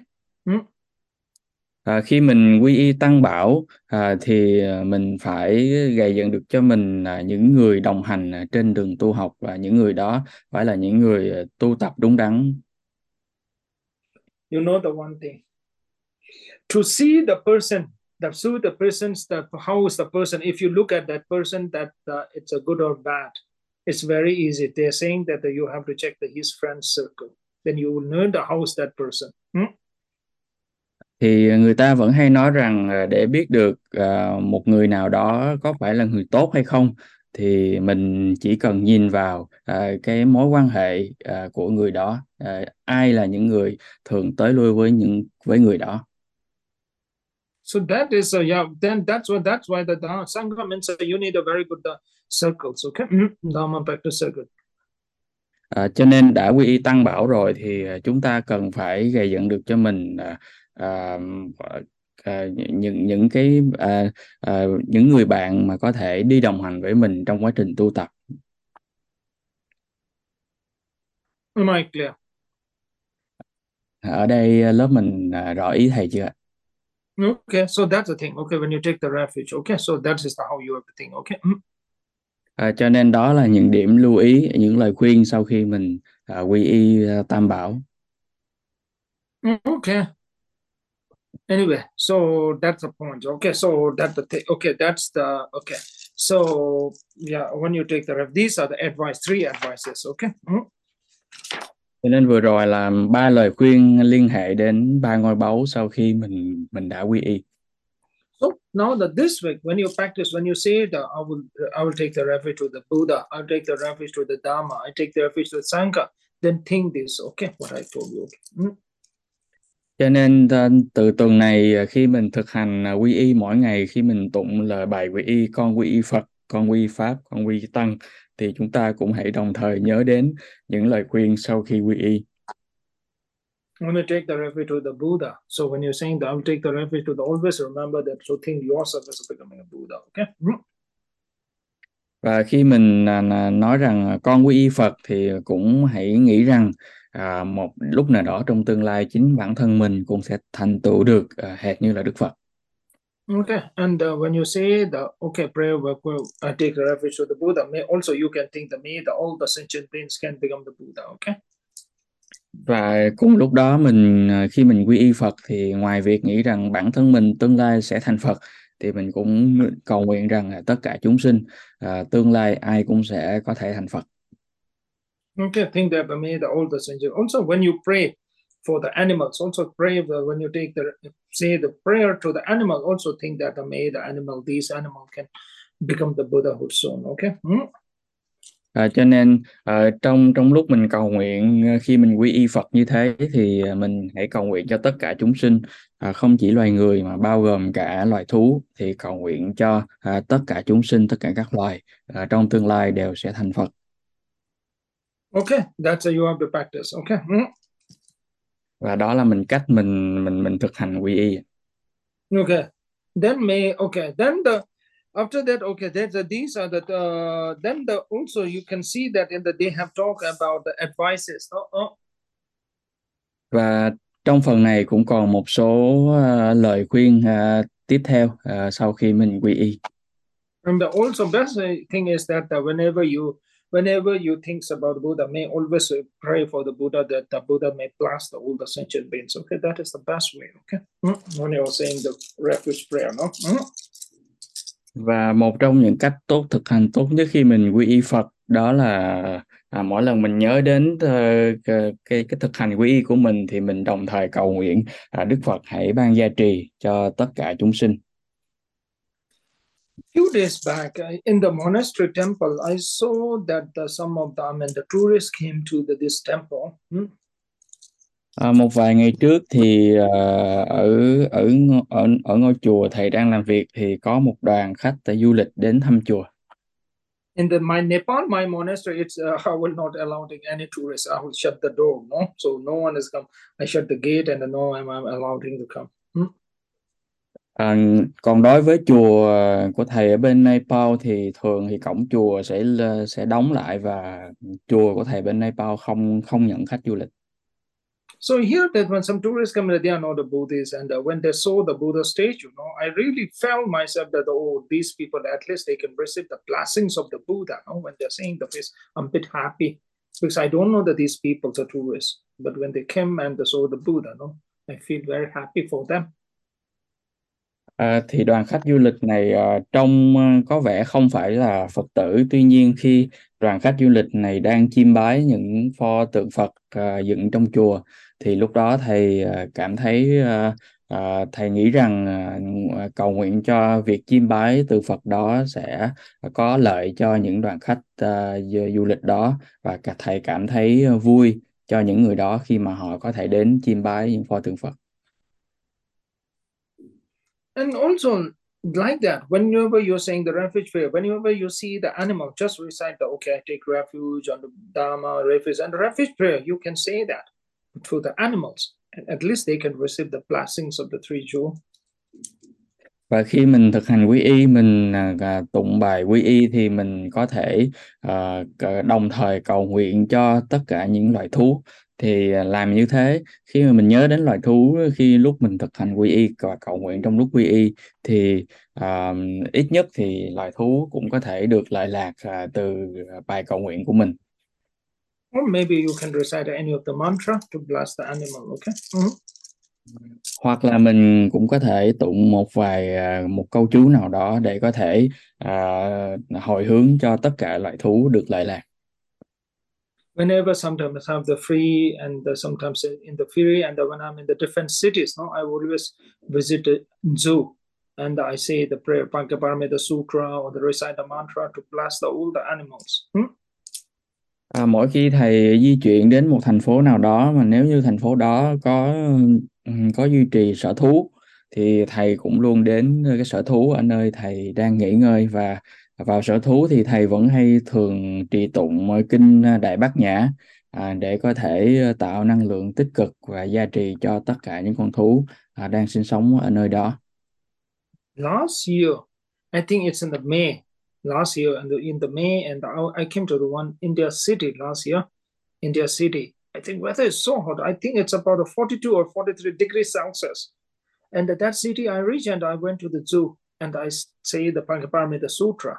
Khi mình quy y tăng bảo thì mình phải gầy dựng được cho mình những người đồng hành trên đường tu học, và những người đó phải là những người tu tập đúng đắn. You know the one thing, to see the person, how is the person, if you look at that person that it's a good or bad, it's very easy. They're saying that you have to check his friend circle, then you will know how is that person. Thì người ta vẫn hay nói rằng để biết được một người nào đó có phải là người tốt hay không thì mình chỉ cần nhìn vào cái mối quan hệ của người đó, ai là những người thường tới lui với người đó. So that is yeah. Then that's why the sangha means you need a very good circles. Okay, Dharma practice circle. Cho nên đã quy y tăng bảo rồi thì chúng ta cần phải gây dựng được cho mình à, những cái những người bạn mà có thể đi đồng hành với mình trong quá trình tu tập. Am I clear? Ở đây lớp mình rõ ý thầy chưa? Okay, so that's the thing. Okay, when you take the refuge. Okay, so that is how you have to think. Okay. Cho nên đó là những điểm lưu ý, những lời khuyên sau khi mình quy y tam bảo. Okay. Anyway, so that's the point. Okay, so that's the thing. Okay, that's the okay. So yeah, when you take the ref, these are the advice, three advices. Okay. Cho nên vừa rồi là 3 lời khuyên liên hệ đến 3 ngôi báu sau khi mình đã quy y. So now that this week, when you practice, when you say that I will take the refuge to the Buddha, I'll take the refuge to the Dharma, I take the refuge to the Sangha, then think this. Okay, what I told you. Okay. Cho nên từ tuần này khi mình thực hành quy y mỗi ngày, khi mình tụng lời bài quy y, con quy y Phật, con quy y Pháp, con quy y Tăng, thì chúng ta cũng hãy đồng thời nhớ đến những lời khuyên sau khi quy y. When you take the refuge to the Buddha, so when you're saying that I'll take the refuge to the, always remember that, so think yourself as becoming a Buddha. Okay. Và khi mình nói rằng con quy y Phật thì cũng hãy nghĩ rằng một lúc nào đó trong tương lai chính bản thân mình cũng sẽ thành tựu được hệt như là Đức Phật. Okay, and when you say the okay prayer work, I take the refuge to the Buddha, may also you can think that may all the sentient beings can become the Buddha. Okay. Và cùng lúc đó mình khi mình quy y Phật thì ngoài việc nghĩ rằng bản thân mình tương lai sẽ thành Phật, thì mình cũng cầu nguyện rằng tất cả chúng sinh tương lai ai cũng sẽ có thể thành Phật. Okay, think that may all the sentient. Also, when you pray for the animals, also pray when you take the say the prayer to the animal, also think that may the animal, these animal can become the Buddhahood soon. Okay. Cho nên trong lúc mình cầu nguyện khi mình quy y Phật như thế thì mình hãy cầu nguyện cho tất cả chúng sinh, không chỉ loài người mà bao gồm cả loài thú, thì cầu nguyện cho tất cả chúng sinh, tất cả các loài trong tương lai đều sẽ thành Phật. Okay, that's how you have to practice. Okay. Và đó là cách mình thực hành quy y. Okay. Then the after that, okay, these are the then the also you can see that in the they have talked about the advices. Và trong phần này cũng còn một số lời khuyên tiếp theo sau khi mình quy y. And the also best thing is that whenever you think about Buddha, may always pray for the Buddha that the Buddha may bless all the sentient beings. Okay, that is the best way. Okay, when you're saying the refuge prayer, no. Và một trong những cách thực hành tốt nhất khi mình quy y Phật đó là mỗi lần mình nhớ đến cái thực hành quy y của mình thì mình đồng thời cầu nguyện Đức Phật hãy ban gia trì cho tất cả chúng sinh. Few days back in the monastery temple, I saw that some of them and the tourists came to this temple. Một vài ngày trước thì ở ngôi chùa thầy đang làm việc thì có một đoàn khách du lịch đến thăm chùa. In my Nepal, my monastery, it's I will not allow any tourists. I will shut the door. No, so no one is come. I shut the gate and no I'm allowing to come. Còn đối với chùa của thầy ở bên Nepal thì thường thì cổng chùa sẽ đóng lại và chùa của thầy bên Nepal không nhận khách du lịch. So here that when some tourists come, they are not the Buddhists, and when they saw the Buddha statue, I really felt myself that these people at least they can receive the blessings of the Buddha. When they're saying the face, I'm a bit happy because I don't know that these people are tourists, but when they came and they saw the Buddha, I feel very happy for them. Thì đoàn khách du lịch này trông có vẻ không phải là Phật tử, tuy nhiên khi đoàn khách du lịch này đang chiêm bái những pho tượng Phật dựng trong chùa thì lúc đó thầy cảm thấy Thầy nghĩ rằng cầu nguyện cho việc chiêm bái từ Phật đó sẽ có lợi cho những đoàn khách du lịch đó, và thầy cảm thấy vui cho những người đó khi mà họ có thể đến chiêm bái những pho tượng Phật. And also, like that, whenever you're saying the refuge prayer, whenever you see the animal, just recite the okay, I take refuge on the Dharma, refuge, and the refuge prayer. You can say that to the animals, and at least they can receive the blessings of the three jewels. Và khi mình thực hành quy y, mình tụng bài quy y thì mình có thể đồng thời cầu nguyện cho tất cả những loài thú. Thì làm như thế, khi mà mình nhớ đến loài thú khi lúc mình thực hành quy y và cầu nguyện trong lúc quy y, thì ít nhất thì loài thú cũng có thể được lợi lạc từ bài cầu nguyện của mình. Or maybe you can recite any of the mantra to bless the animal. Okay. Hoặc là mình cũng có thể tụng một câu chú nào đó để có thể hồi hướng cho tất cả loài thú được lợi lạc. Whenever sometimes I have the free and sometimes in the free, and when I'm in the different cities, no, I always visit the zoo and I say the prayer Pankaparamita Sutra or the recite the mantra to bless all the animals. Mỗi khi thầy di chuyển đến một thành phố nào đó, mà nếu như thành phố đó có duy trì sở thú, thì thầy cũng luôn đến cái sở thú ở nơi thầy đang nghỉ ngơi, và vào sở thú thì thầy vẫn hay thường trì tụng kinh Đại Bát Nhã để có thể tạo năng lượng tích cực và gia trì cho tất cả những con thú đang sinh sống ở nơi đó. Last year, I think it's in the May. Last year, and in the May, and I came to the one India city last year. India city. I think weather is so hot. I think it's about a 42 or 43 degrees Celsius. And at that city, I reached and I went to the zoo and I say the Pankaparamita Sutra.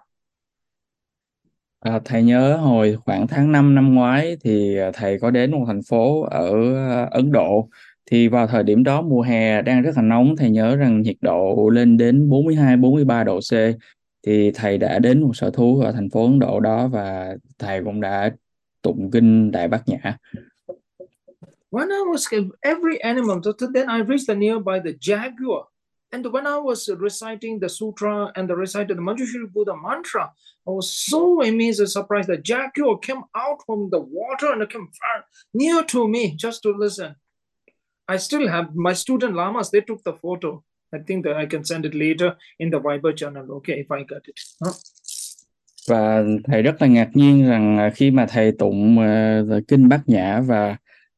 Thầy nhớ hồi khoảng tháng 5 năm ngoái thì thầy có đến một thành phố ở Ấn Độ. Thì vào thời điểm đó mùa hè đang rất là nóng, thầy nhớ rằng nhiệt độ lên đến 42-43 độ C. Thì thầy đã đến một sở thú ở thành phố Ấn Độ đó, và thầy cũng đã tụng kinh Đại Bát Nhã. When I was every animal, then I reached the nearby the jaguar. And when I was reciting the sutra and recited the Manjushri Buddha mantra, I was so amazed and surprised that jaguar came out from the water and came far near to me just to listen. I still have my student lamas, they took the photo. I think that I can send it later in the Viber channel, okay, if I got it. Và thầy rất là ngạc nhiên rằng khi mà thầy tụng kinh Bát Nhã và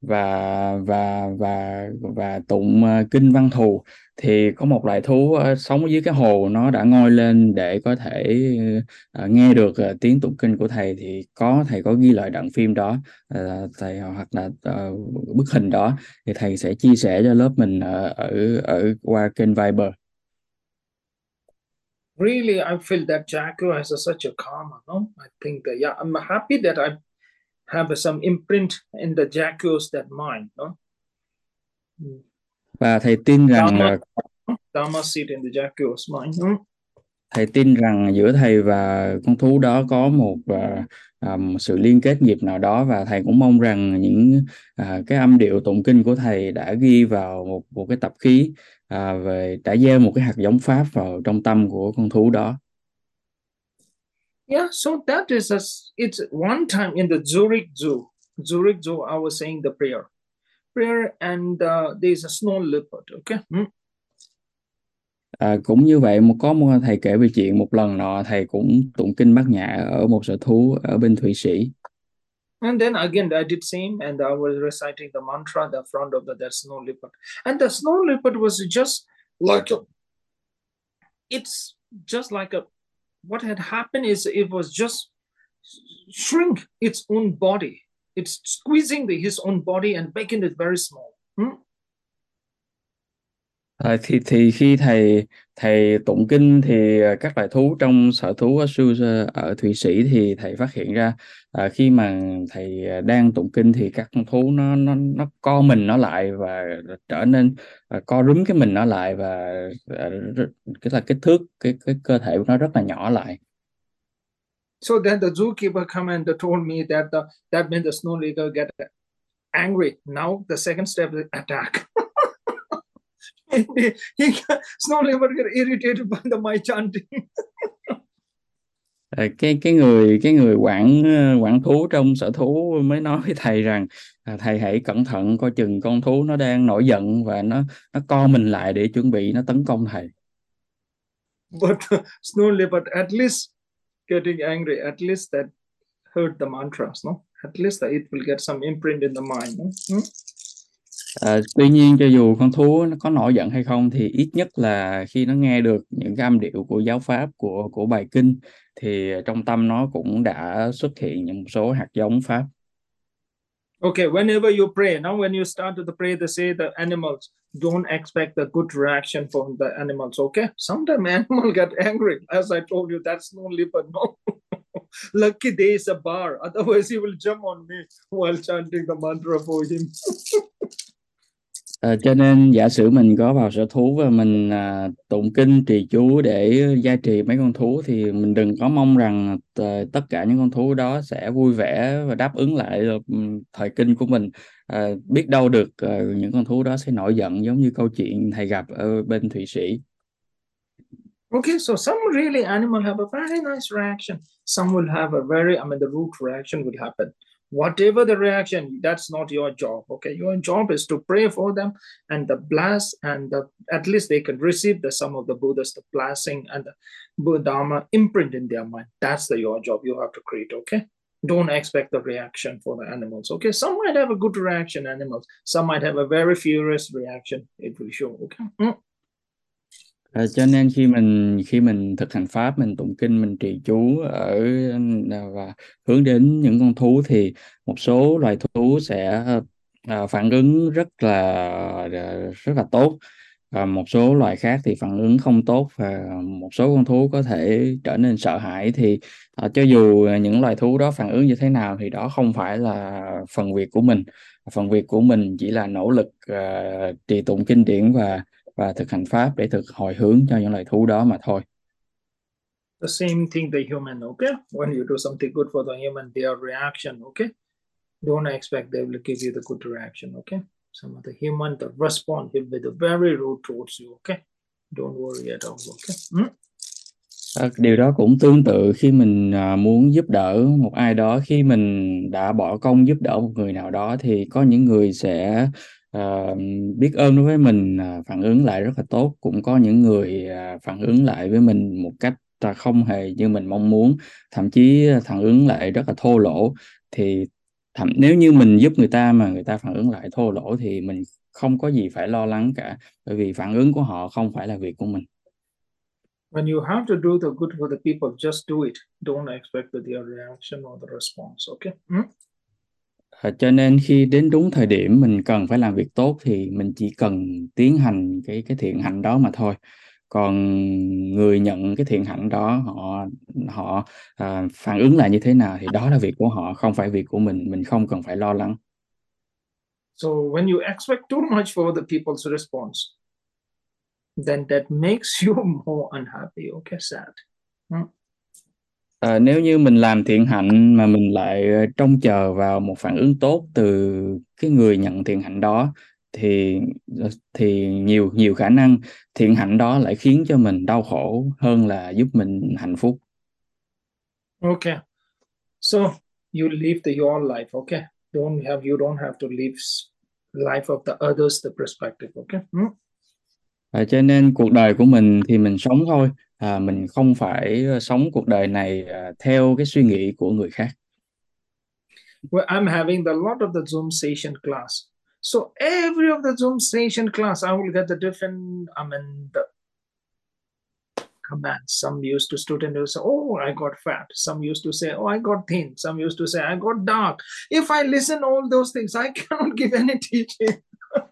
tụng kinh Văn Thù, thì có một loài thú sống dưới cái hồ, nó đã ngoi lên để có thể nghe được tiếng tụng kinh của thầy. Thì thầy có ghi lại đoạn phim đó, thầy hoặc là bức hình đó, thì thầy sẽ chia sẻ cho lớp mình ở qua kênh Viber. Really, I feel that jaguar has such a karma. No, I think that yeah, I'm happy that I have some imprint in the jaguar's that mind. No, Và thầy tin rằng Dharma seat in the jaguar's mind. No? Thầy tin rằng giữa thầy và con thú đó có một sự liên kết nghiệp nào đó, và thầy cũng mong rằng những cái âm điệu tụng kinh của thầy đã ghi vào một cái tập khí, đã gieo một cái hạt giống pháp vào trong tâm của con thú đó. Yeah, so that is it's one time in the Zurich Zoo. Zurich Zoo, I was saying the prayer, and there's a snow leopard. Okay. Cũng như vậy, có một thầy kể về chuyện một lần nọ thầy cũng tụng kinh Bát Nhã ở một sở thú ở bên Thụy Sĩ. And then again, I did same, and I was reciting the mantra in the front of that snow leopard. And the snow leopard was just like it's just like what had happened is it was just shrink its own body. It's squeezing his own body and making it very small. Thì khi thầy tụng kinh thì các loài thú trong sở thú ở Thụy Sĩ, thì thầy phát hiện ra khi mà thầy đang tụng kinh thì các con thú nó co mình nó lại và trở nên co rúm cái mình nó lại, và cái là kích thước cái cơ thể của nó rất là nhỏ lại. So then the zookeeper come and told me that that meant the snow leopard get angry. Now the second step is attack. Snow leopard get irritated by my chanting. Cái người quản thú trong sở thú mới nói với thầy rằng thầy hãy cẩn thận, coi chừng con thú nó đang nổi giận và nó co mình lại để chuẩn bị nó tấn công thầy. But snow leopard at least getting angry, at least that heard the mantras, no? At least that it will get some imprint in the mind. No? Tuy nhiên cho dù con thú nó có nổi giận hay không thì ít nhất là khi nó nghe được những cái âm điệu của giáo pháp của bài kinh thì trong tâm nó cũng đã xuất hiện những một số hạt giống pháp. Okay, whenever you pray, now when you start to pray, they say the animals don't expect the good reaction from the animals. Okay, sometimes animal get angry. As I told you, that's no leopard. No, lucky day is a bar. Otherwise, he will jump on me while chanting the mantra for him. Cho nên giả sử mình có vào sở thú và mình tụng kinh trì chú để gia trì mấy con thú thì mình đừng có mong rằng tất cả những con thú đó sẽ vui vẻ và đáp ứng lại thời kinh của mình. Biết đâu được những con thú đó sẽ nổi giận giống như câu chuyện thầy gặp ở bên Thụy Sĩ. Okay, so some really animal have a very nice reaction. Some will have a very, the root reaction will happen. Whatever the reaction, that's not your job. Okay, your job is to pray for them and the bless, and at least they can receive some of the Buddha's the blessing and the Buddha imprint in their mind. That's your job. You have to create. Okay, don't expect the reaction for the animals. Okay, some might have a good reaction, animals. Some might have a very furious reaction. It will show. Okay. Cho nên khi mình thực hành pháp, mình tụng kinh, mình trì chú và hướng đến những con thú thì một số loài thú sẽ phản ứng rất là tốt, và một số loài khác thì phản ứng không tốt, và một số con thú có thể trở nên sợ hãi. Thì cho dù những loài thú đó phản ứng như thế nào thì đó không phải là phần việc của mình. Phần việc của mình chỉ là nỗ lực trì tụng kinh điển và thực hành pháp để thực hồi hướng cho những loài thú đó mà thôi. The same thing the human, okay? When you do something good for the human, their reaction, okay? Don't expect they will give you the good reaction, okay? Some of the human, the response will be the very rude towards you, okay? Don't worry at all, okay? Điều đó cũng tương tự khi mình muốn giúp đỡ một ai đó. Khi mình đã bỏ công giúp đỡ một người nào đó thì có những người sẽ biết ơn đối với mình, phản ứng lại rất là tốt. Cũng có những người phản ứng lại với mình một cách không hề như mình mong muốn, thậm chí phản ứng lại rất là thô lỗ. Thì nếu như mình giúp người ta mà người ta phản ứng lại thô lỗ thì mình không có gì phải lo lắng cả, bởi vì phản ứng của họ không phải là việc của mình. When you have to do the good for the people, just do it. Don't expect their reaction or the response, okay? Cho nên khi đến đúng thời điểm mình cần phải làm việc tốt thì mình chỉ cần tiến hành cái thiện hạnh đó mà thôi. Còn người nhận cái thiện hạnh đó họ phản ứng lại như thế nào thì đó là việc của họ, không phải việc của mình không cần phải lo lắng. So when you expect too much for the people's response, then that makes you more unhappy, okay, sad. Nếu như mình làm thiện hạnh mà mình lại trông chờ vào một phản ứng tốt từ cái người nhận thiện hạnh đó thì nhiều nhiều khả năng thiện hạnh đó lại khiến cho mình đau khổ hơn là giúp mình hạnh phúc. Okay, so you live your life, okay? You don't have to live life of the others, the perspective, okay? Cho nên cuộc đời của mình thì mình sống thôi, mình không phải sống cuộc đời này theo cái suy nghĩ của người khác. Well, I'm having a lot of the Zoom session class. So every of the Zoom session class, I will get the different, the commands. Some used to student will say, oh, I got fat. Some used to say, oh, I got thin. Some used to say, I got dark. If I listen all those things, I cannot give any teaching.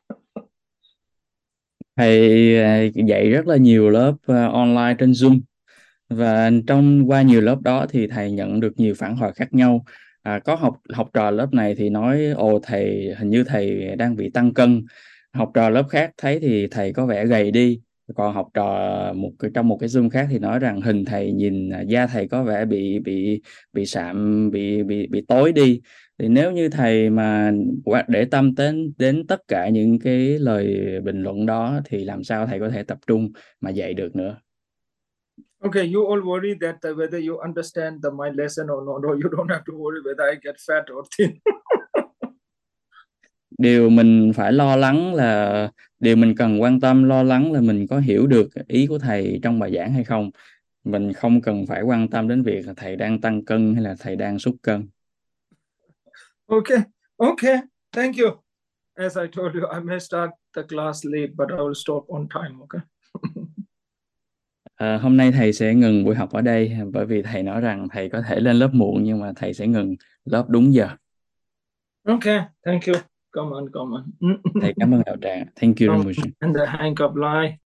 Thầy dạy rất là nhiều lớp online trên Zoom, và qua nhiều lớp đó thì thầy nhận được nhiều phản hồi khác nhau. Có học trò lớp này thì nói ồ thầy, hình như thầy đang bị tăng cân. Học trò lớp khác thấy thì thầy có vẻ gầy đi. Còn học trò trong một cái Zoom khác thì nói rằng hình thầy nhìn da thầy có vẻ bị sạm, bị tối đi. Thì nếu như thầy mà để tâm đến tất cả những cái lời bình luận đó thì làm sao thầy có thể tập trung mà dạy được nữa. Okay, you all worry that whether you understand my lesson or not, or you don't have to worry whether I get fat or thin. Điều mình phải lo lắng là điều mình cần quan tâm lo lắng là mình có hiểu được ý của thầy trong bài giảng hay không. Mình không cần phải quan tâm đến việc là thầy đang tăng cân hay là thầy đang sút cân. Okay, okay, thank you. As I told you, I may start the class late, but I will stop on time, okay? Hôm nay thầy sẽ ngừng buổi học ở đây bởi vì thầy nói rằng thầy có thể lên lớp muộn nhưng mà thầy sẽ ngừng lớp đúng giờ. Okay, thank you. Come on, come on. Thầy cảm ơn đạo tràng. Thank you very much. And the hang up line.